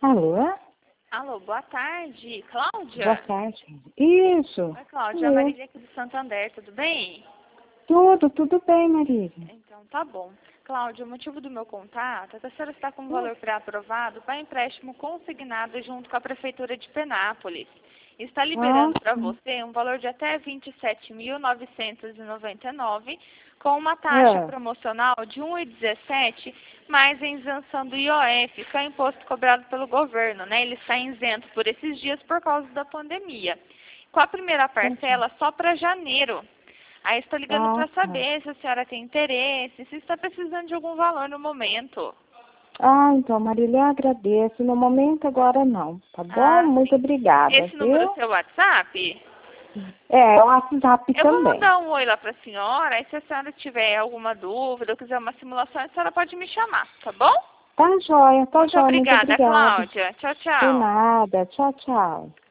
Alô? Alô, boa tarde. Cláudia? Boa tarde. Isso. Oi, Cláudia. A Marília aqui do Santander, tudo bem? Tudo bem, Marília. Então, tá bom. Cláudia, o motivo do meu contato é que a senhora está com o valor pré-aprovado para empréstimo consignado junto com a Prefeitura de Penápolis. Está liberando para você um valor de até R$ 27.999, com uma taxa promocional de 1,17, mais a isenção do IOF, que é o imposto cobrado pelo governo, né? Ele está isento por esses dias por causa da pandemia. Com a primeira parcela só para janeiro. Aí estou ligando para saber se a senhora tem interesse, se está precisando de algum valor no momento. Então, Marília, eu agradeço. No momento, agora não, tá bom? Muito Sim. obrigada, Esse número é viu? seu WhatsApp? É o WhatsApp Eu vou também. mandar um oi lá para a senhora, e se a senhora tiver alguma dúvida ou quiser uma simulação, a senhora pode me chamar, tá bom? Tá joia, Muito muito obrigada, obrigada. Cláudia. Tchau, De tchau. nada. Tchau, tchau.